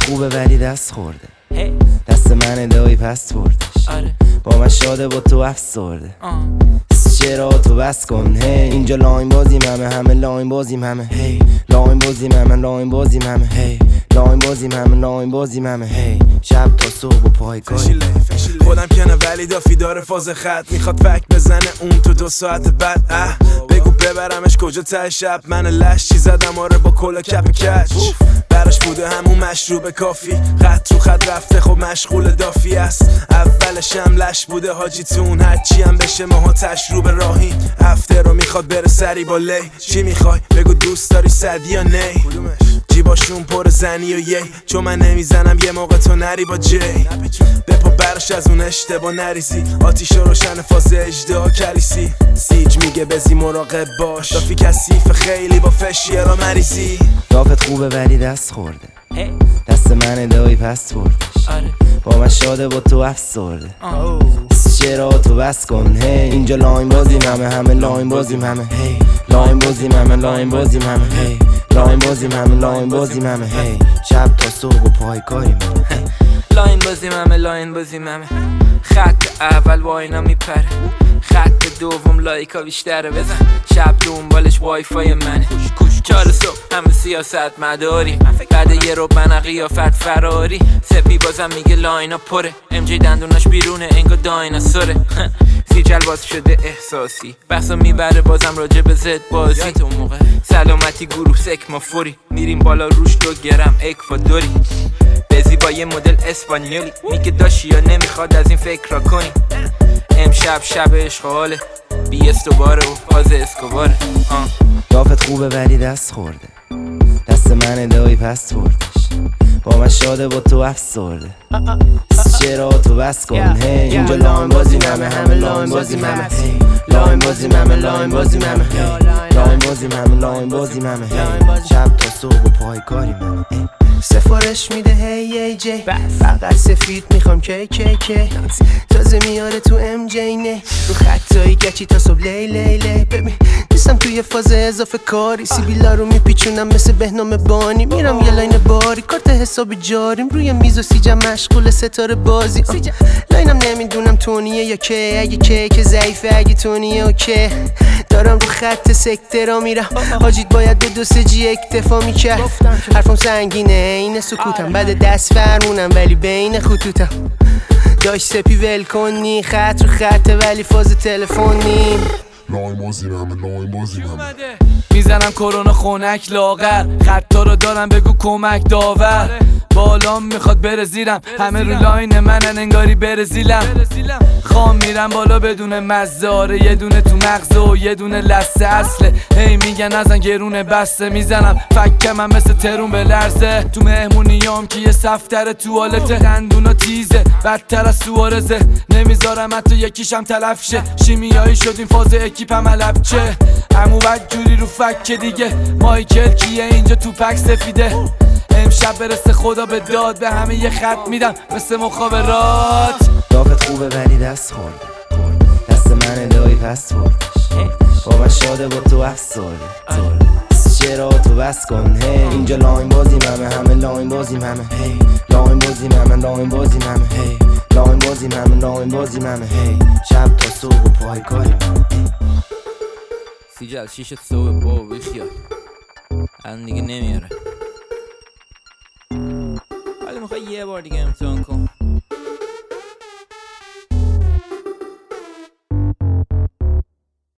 خوبه ولی دست خورده دست من دایی پس بردش با من شاده با تو افسرده چرا تو بس کن اینجا لاین بازیم همه لاین بازیم همه لاین بازیم لاین بازیم همه لاین بازیم لاین بازیم همه شب تا صبح و پای کاری خودم کنه ولی دافی داره فاز خط میخواد فک بزنه اون تو 2 ساعت بعد بگو ببرمش کجا ته شب من لش چی زدم آره با کلا کپ کچ براش بوده همون مشروب کافی خط رو خط رفته خب مشغول دافی است اولش هم لش بوده حاجی تون هرچی هم بشه ماها تشروب راهی هفته رو میخواد بره سری با لی چی میخوای بگو دوست داری صدی یا نی جیباشون پر زنی و یی چون من نمیزنم یه موقع تو نری با جی بپا برش از اون اشتباه نریزی آتیش روشن فاز اجدها کلیسی سیج میگه بزی مراقب باش دافی کثیف خیلی با فشیه را مریضی دافت خوبه ولی دست خورده دست من دایی پس بردش با من شاده با تو افسرده چرا تو بس کن اینجا لاین بازیم همه لاین بازیم همه لاین بازیم لاین بازیم همه لاین بازیم لاین بازیم همه شب تا صبح و پای کاری لاین بازیم لاین بازیم خط اول واینا میپره خط دوم لایکا بیشتره بزن شب دنبالش وای فای منه 4 صبح همه سیاست مداری بعد یه رو من قیافت فراری سپی بازم میگه لاینا پره ام جی دندوناش بیرونه انگا دایناسوره سیجل باز شده احساسی بحثا میبره بازم راجع به زد بازی سلامتی گروه سکما فوری میریم بالا روش 2 گرم اکوادوری بزی با یه مدل اسپانیولی میگه داشی یا نمیخواد از این فکر را کنی امشب شب عشقاله بی استوباره و فاز اسکوباره دافت خوبه ولی دست خورده دست من دایی پس بردش با من شاده با تو افسرده چرا تو بس کن اینجا لاین بازیم همه لاین بازیم همه لاین بازیم لاین بازیم همه لاین بازیم لاین بازیم همه شب تا صبح و پای کاری سفارش میده هی جی فقط سفید میخوام کی تازه میاره تو ام جی نه رو خطایی گچی تا صبح لی ببین نیستم توی فاز اضافه کاری سیبیلا رو میپیچونم مثل بهنام بانی میرم یه لاین باری کارت حساب جاریم روی میز و سیجم مشغول ستاره بازی لاینم نمیدونم تونیه یا که اگه که ضعیفه اگه تونیه اوکی دارم رو خط سکترا میرم حاجیت باید به 2 3 جی اکتفا میکرد حرفم سنگینه این سکوتم بعد دست فرمونم ولی بین خطوطم داش سپی ول کنی خط رو خطه ولی فاز تلفنی لاین بازیم لاین بازیم میزنم کرونا خونک لاغر خطا رو دارم بگو کمک داور بالام میخواد بره زیرم همه رو لاین منن انگاری بره زیلم خام میرم بالا بدون مزاره یه دونه تو مغزه و یه دونه لسه اصله هی میگن ازن گرونه بسته میزنم فکه من مثل ترون به لرزه تو مهمونیام که یه صفتر توالته دندونا تیزه بدتر از سوارزه نمیذارم حتی یکیشم تلف شه شیمیایی شد این فاز اکیپم علب چه امو بد جوری رو فکه دیگه مایکل کیه اینجا تو پک سفیده امشب برسه خدا به داد به همه یه خط میدم مثل مخابرات دافت خوبه ولی دست خورده دست من دایی پس بردش با من شاده با تو افسرده چرا تو بس کن اینجا لاین بازیم همه لاین بازیم همه لاین بازیم لاین بازیم همه لاین بازیم لاین بازیم همه شب تا صبح و پای کاری سیجل 6 صبح با بیخیال الان دیگه نمیاره ولی میخوای یه بار دیگه امتحان کن